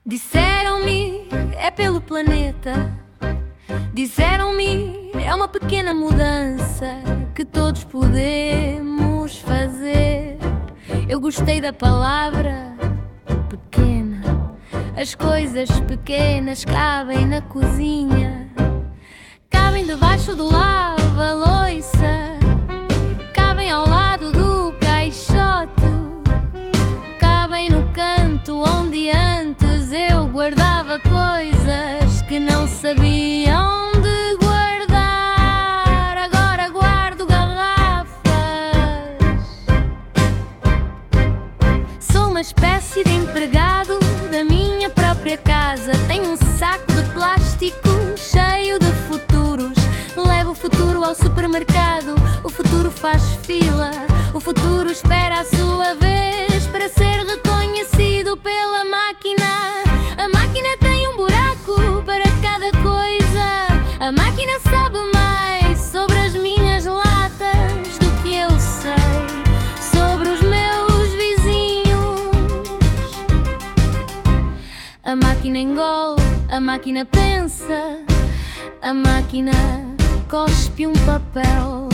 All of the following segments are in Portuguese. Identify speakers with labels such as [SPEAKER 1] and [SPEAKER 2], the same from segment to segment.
[SPEAKER 1] Disseram-me, é pelo planeta. Disseram-me, é uma pequena mudança que todos podemos fazer. Eu gostei da palavra pequena. As coisas pequenas cabem na cozinha, cabem debaixo do lava-loiça, cabem ao lado do caixote, cabem no canto onde antes eu guardava coisas que não sabiam de guardar. Agora guardo garrafas. Sou uma espécie de empregado da minha própria casa. Tenho um saco de plástico cheio de futuros. Levo o futuro ao supermercado. O futuro faz fila. O futuro espera a sua vez para ser reconhecido pela máquina. A máquina tem um buraco para cada coisa. A máquina sabe mais sobre as minhas latas do que eu sei sobre os meus vizinhos. A máquina engole, a máquina pensa, a máquina cospe um papel.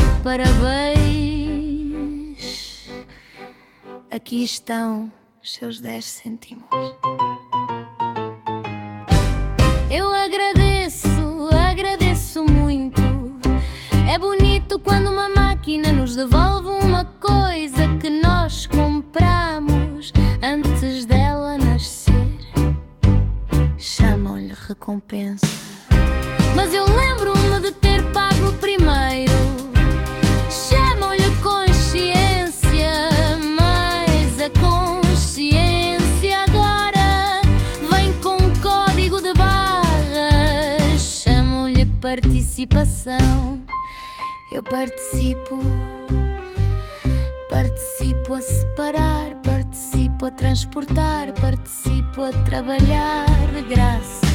[SPEAKER 1] Parabéns, aqui estão os seus 10 cêntimos. Eu agradeço muito. É bonito quando uma máquina nos devolve uma coisa que nós compramos antes dela nascer. Chamam-lhe recompensa. Mas eu lembro-me de ter pago primeiro. Chamam-lhe consciência, mas a consciência agora vem com um código de barras. Chamam-lhe participação. Eu participo a separar, participo a transportar, participo a trabalhar de graça.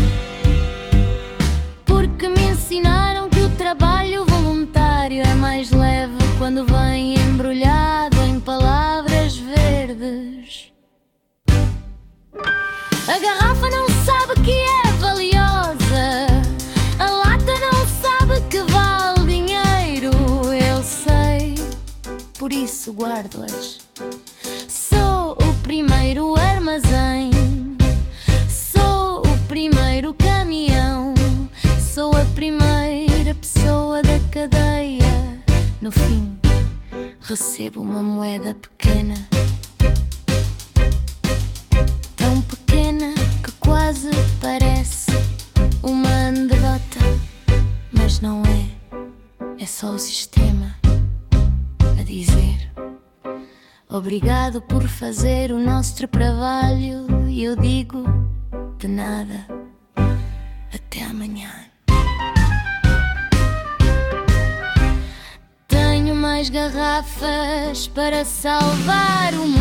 [SPEAKER 1] Porque me ensinaram que o trabalho voluntário é mais leve quando vem embrulhado em palavras verdes. A garrafa não sabe que é valiosa. A lata não sabe que vale dinheiro. Eu sei, por isso guardo-as. Sou o primeiro armazém. Sou o primeiro caminhão. Sou a primeira pessoa da cadeia. No fim, recebo uma moeda pequena. Tão pequena que quase parece uma anedota. Mas não é. É só o sistema a dizer obrigado por fazer o nosso trabalho. E eu digo de nada. Até amanhã. Tenho mais garrafas para salvar o mundo.